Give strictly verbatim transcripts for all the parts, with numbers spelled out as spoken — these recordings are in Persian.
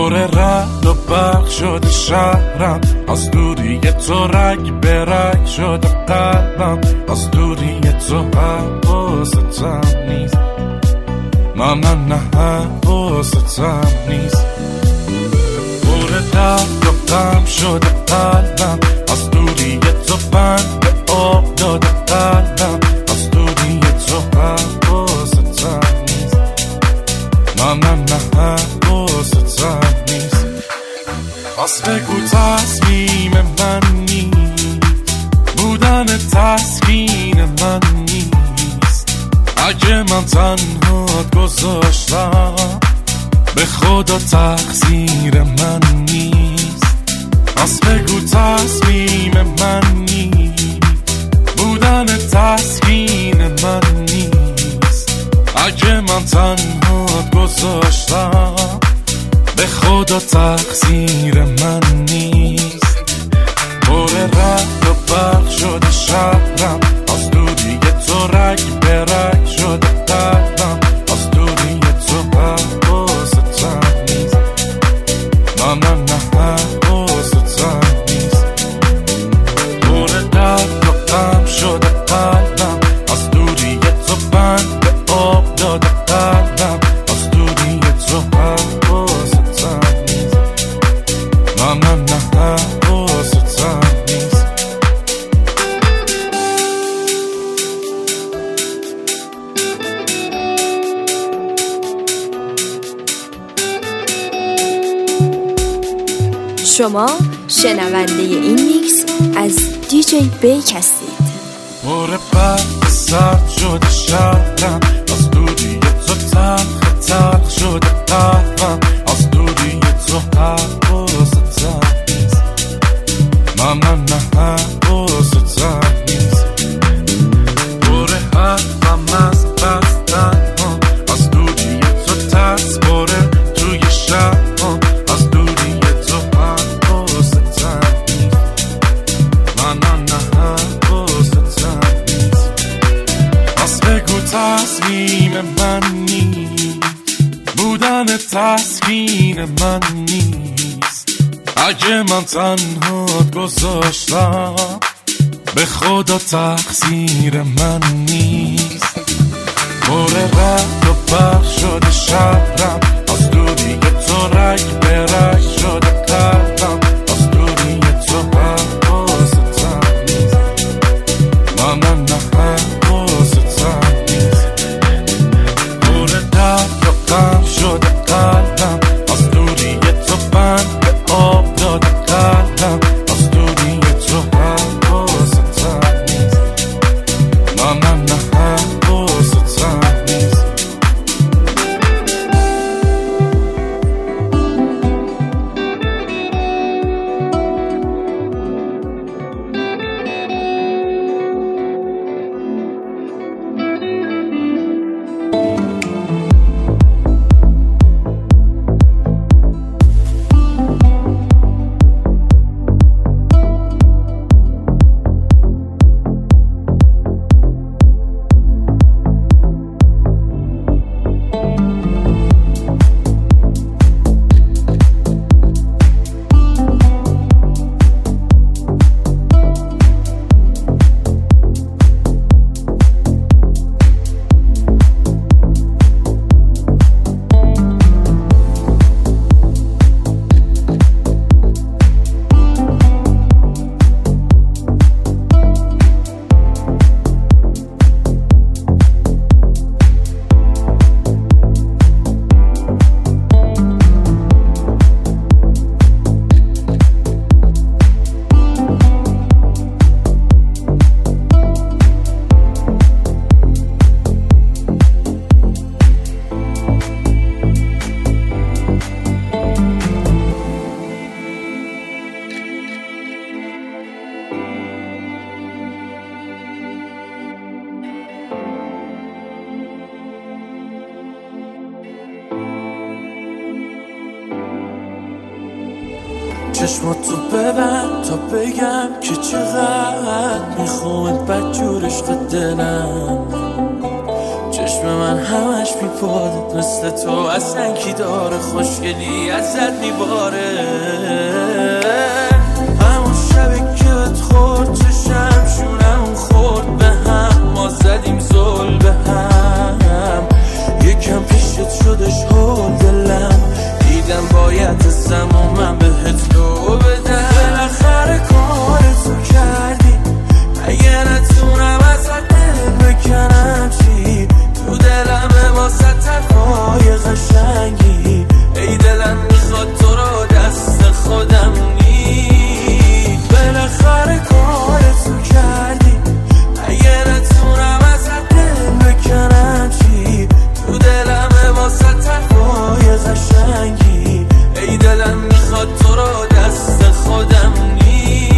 پر رد و برق شده شهرم، از دوری تو رگ به رگ شده قلبم، از دوری تو حواستم نیست، نه نه نه حواستم نیست. پر درد و غم شده قلبم، از دوری تو بند به آب داده قلبم، از دوری تو حواستم نیست، نه نه نه حواستم نیست. پس بگو تصمیم من نیست، بودن تسکین من نیست. اگه من تنهات گذاشتم به خدا تقصیر من نیست. پس بگو تصمیم من نیست، بودن تسکین من نیست. اگه من تنهات گذاشتم به خدا تقصیر من نیست. پر رد و برق شده شهرم، از دوری تو رگ به رگ شده قلبم، از دوری تو حواستم نیست، نه نه نه حواستم نیست. پر درد و غم شده قلبم، از دوری تو بند به آب داده قلبم، از دوری تو حواستم نیست، نه نه نه حواستم نیست. شما شنونده این میکس از دیجی بیک هستید. پر برق سرد شده شهرم، از دوری تو تلخ تلخ شده قهوم، از دوری تو حواستم نیست، نه نه نه حواستم نیست. پر حرفم از بستن ها، از دوری تو تصبره توی شهر ها، از دوری تو حواستم نیست، نه نه نه حواستم نیست. پس بگو تصمیم من نیست، بودن تسکین من نیست. اگه من تنهات گذاشتم به خدا تقصیر من نیست. پر رد و برق شده شهرم، از دوری تو رگ به رگ شده قلبم، از دوری تو حواستم نیست، نه نه نه حواستم نیست. پر درد و غم شده قلبم، از دوری تو بند به آب داده قلبم، از دوری تو حواستم نیست، نه نه نه حواستم نیست. چشماتو ببند تا بگم که چقدر میخوام بدجور عشق دلم. چشم چشم من همش بیپاده، مثل تو اصلا کی داره خوشگلی ازت میباره. همون شبی که بهت خورد چشم شونم خورد به هم، ما زدیم زل به هم، یکم پیشت شدش هول دلم، دیدم باید زمان من بهت لو بدم. بالاخره کارتو کردی، اگه نتونم ازت دل بکنم چی؟ تو دلم واسه طرفای قشنگی، ای دلم میخواد تو رو دست خودم نی. بالاخره کارتو کردی، اگه نتونم ازت دل بکنم چی؟ تو دلم واسه طرفای قشنگی، ای دلم میخواد تو رو دست خودم نی.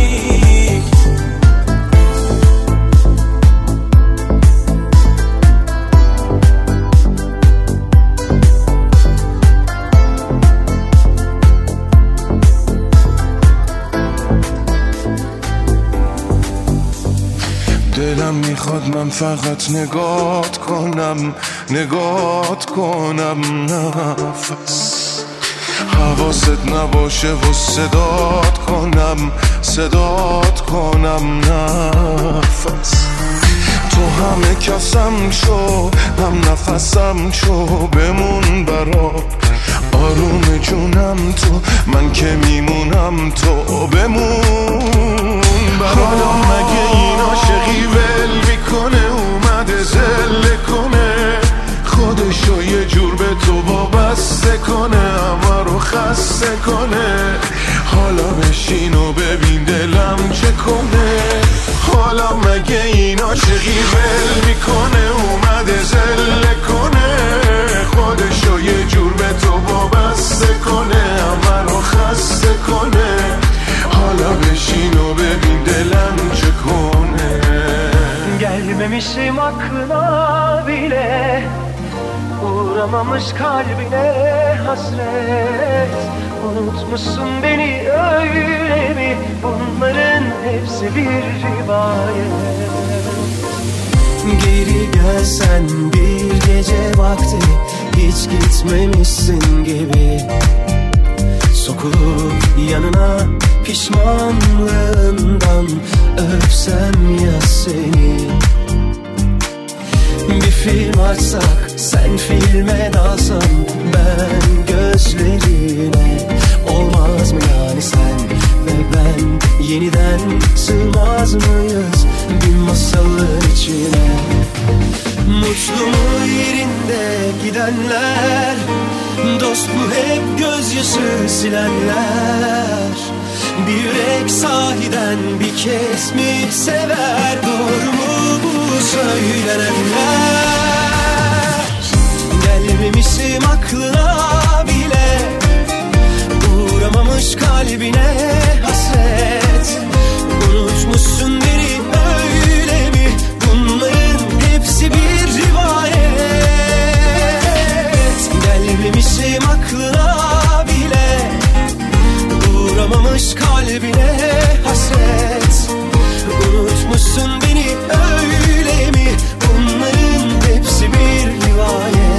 دلم میخواد من فقط نگات کنم، نگات کنم نفس، حواست نباشه و صدات کنم، صدات کنم نفس. تو همه کسم شو، هم نفسم شو، بمون برات آروم جونم تو، من که میمونم تو بمون برات. حالا مگه این عاشقی ول میکنه، اومده زله کنه، خودشو یه جور به تو وابسته کنه، همه رو خسته کنه. حالا بشین و ببین دلم چه کنه. حالا مگه این عاشقی ول میکنه، اومده زله کنه، خودشو یه جور به تو وابسته کنه، همه رو خسته کنه. حالا بشین و ببین دلم çe kone. Gelmemişim aklına bile, uğramamış kalbine hasret. Unutmuşsun beni öyle mi? Bunların hepsi bir rivayet. Geri gelsen bir gece vakti, hiç gitmemişsin gibi, sokulup yanına pişmanlığından öpsem ya seni. Bir film açsak, sen filme dalsan, ben gözlerine. Olmaz mı yani sen ve ben yeniden sığmaz mıyız bir masalın içine? Mutlu mu yerinde gidenler, dost mu hep gözyaşı silenler? Bir yürek sahiden bir kez mi sever, doğru mu bu söylenenler? Gelmemişim aklına bile, uğramamış kalbine hasret. Unutmuşsun beni öyle mi? Bunların hepsi bir rivayet. Gelmemişim aklına bile, uğramamış kalbine hasret. Unutmuşsun beni öyle mi? Bunların hepsi bir rivayet.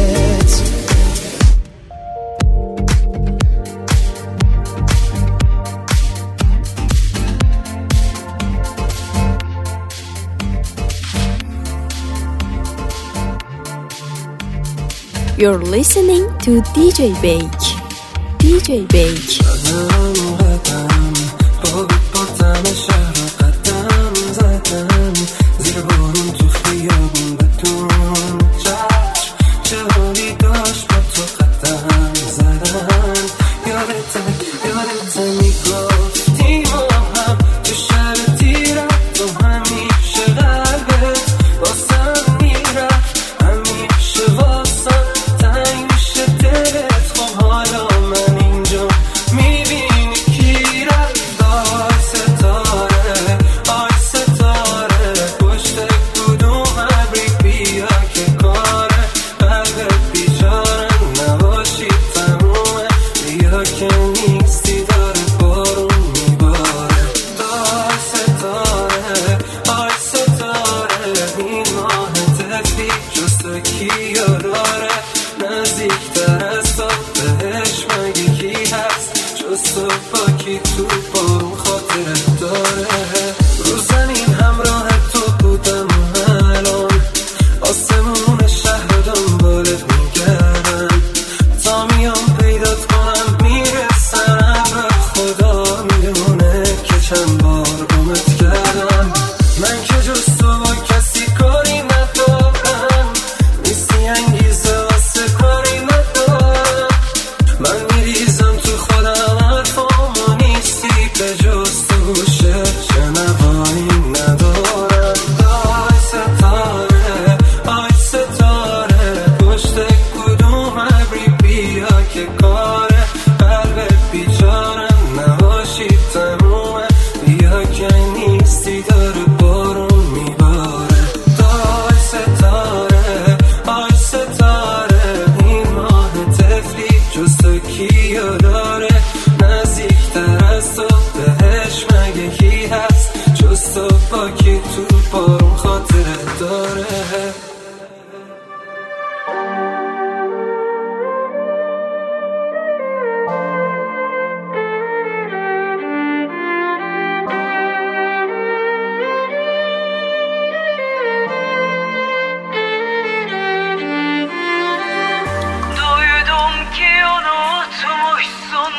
You're listening to D J Bake. D J Bake. حالا من اینجا میبینی کی رفت، ستاره صبح با کی تو بارون خاطرت داره. رو زمین همراه تو بودم الان آسمون شهر دنبالت میگردم تا میام پیدات کنم میرسم و خدا میدونه که چند بار گمت کردم. من که جز تو با کسی کاری ندارم نیستی انگیزه واسه کاری ندارم. من میریزم تو خودم حرفامو نیستی به جز تو شنوایی ندارم. آی ستاره آی ستاره پشت کدوم ابری بیا که کاره قلب بیچارم نباشی تمومه بیا که نیستی داره بارون میباره. آی ستاره آی ستاره این ماه تفلی جز تو کیو داره نزدیکتر از تو بهش مگه کی هست جز تو با کی تو بارون خاطرت داره. Duydum ki unutmuşsun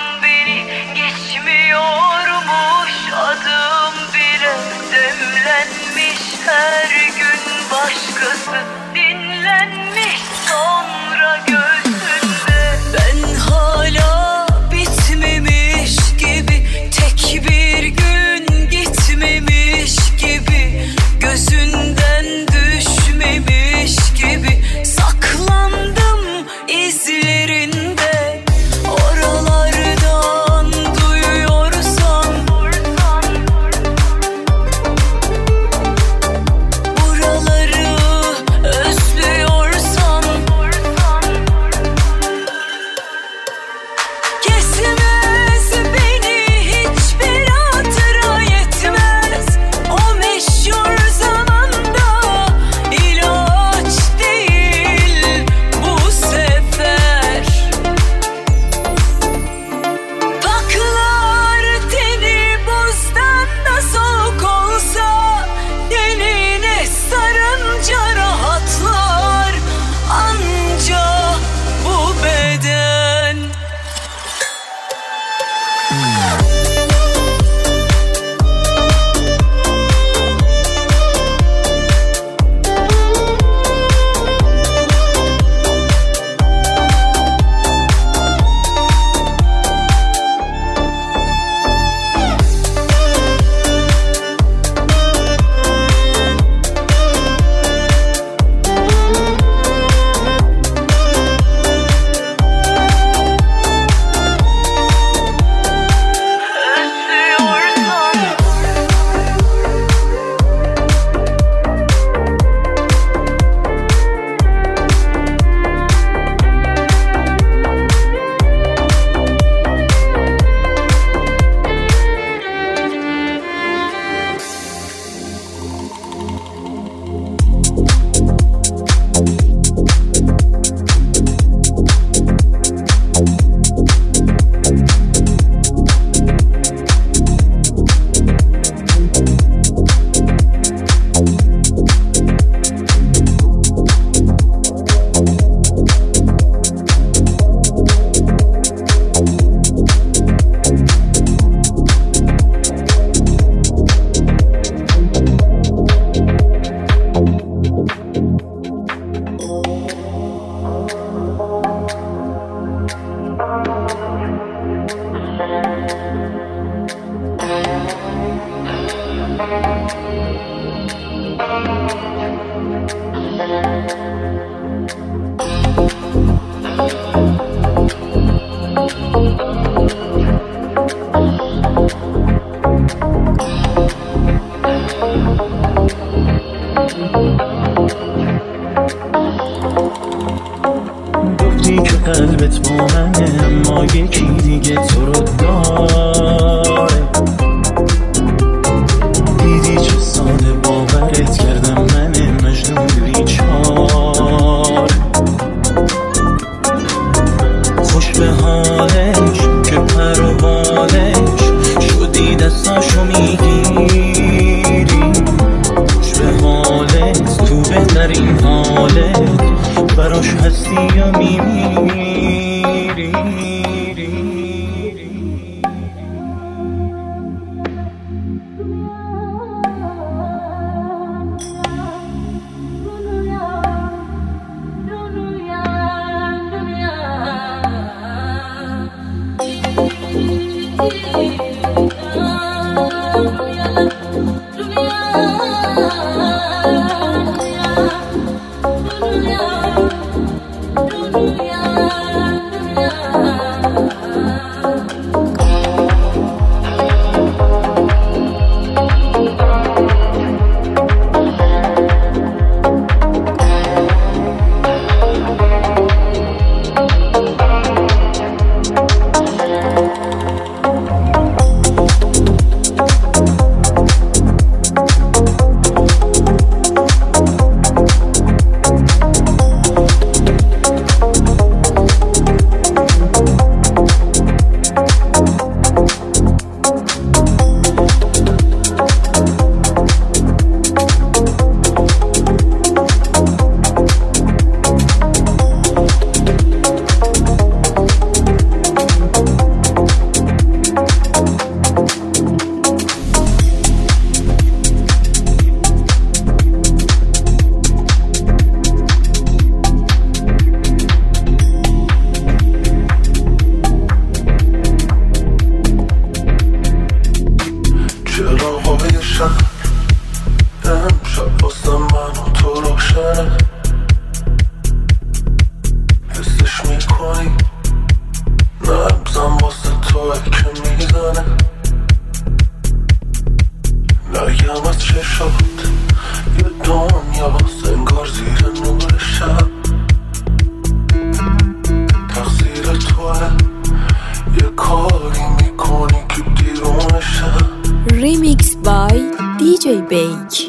Remix by دی جی Bake.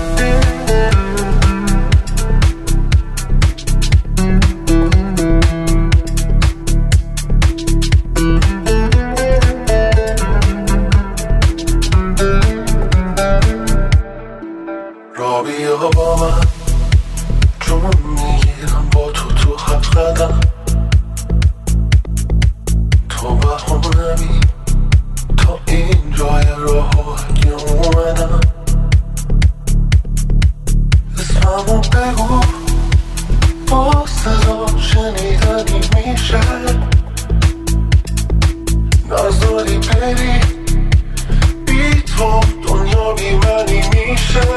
را بیا با من جون میگیرم با تو تو هفت قدم تو بهونمی تا این جای راه اگه اومدم اسممو بگو با صدا شنیدنی میشه نذاری بری بی تو دنیا بی منی میشه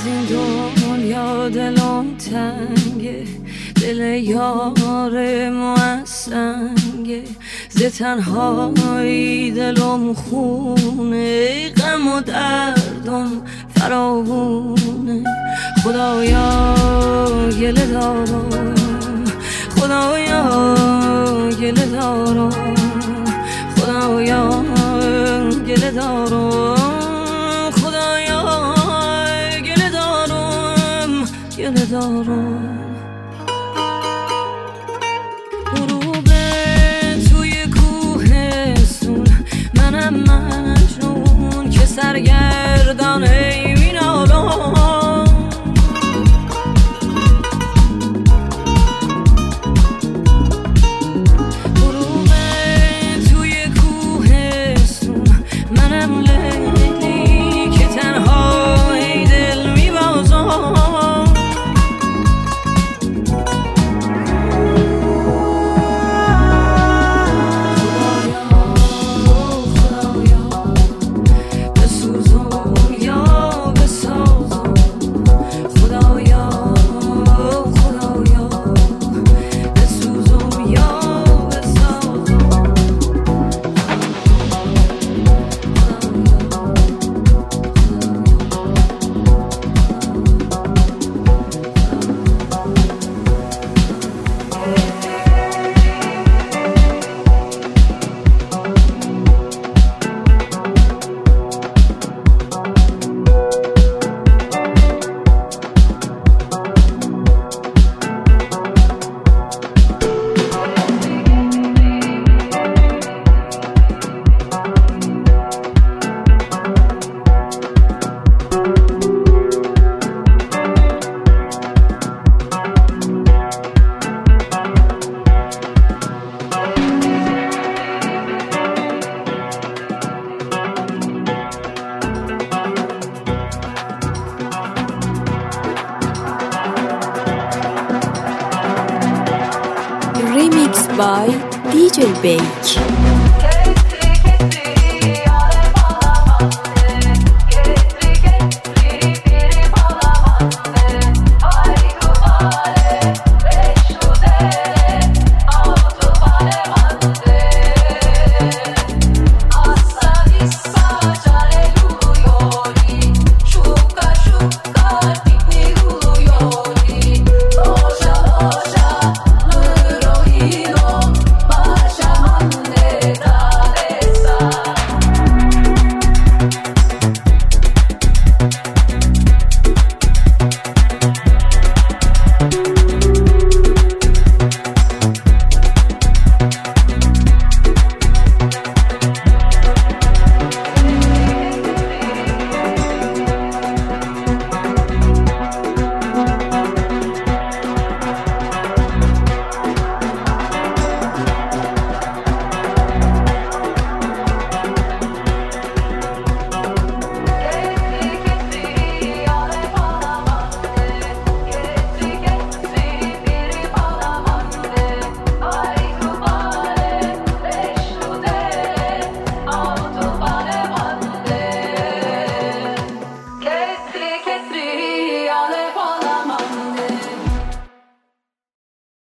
این دنیا دلم تنگه، دل یار ما سنگه، ز تنهایی دلم خونه، غم و دردم فراوونه. خدایا گله دارم، خدایا گله دارم، خدایا گله دارم، خدایا گله دارم، گله دارم. غروب توی کوهستون، منم مجنون که سرگردان مینالم. غروب توی کوهستون، منم لیلی که تنها ای دل میبازم. Remixed by D J Bake.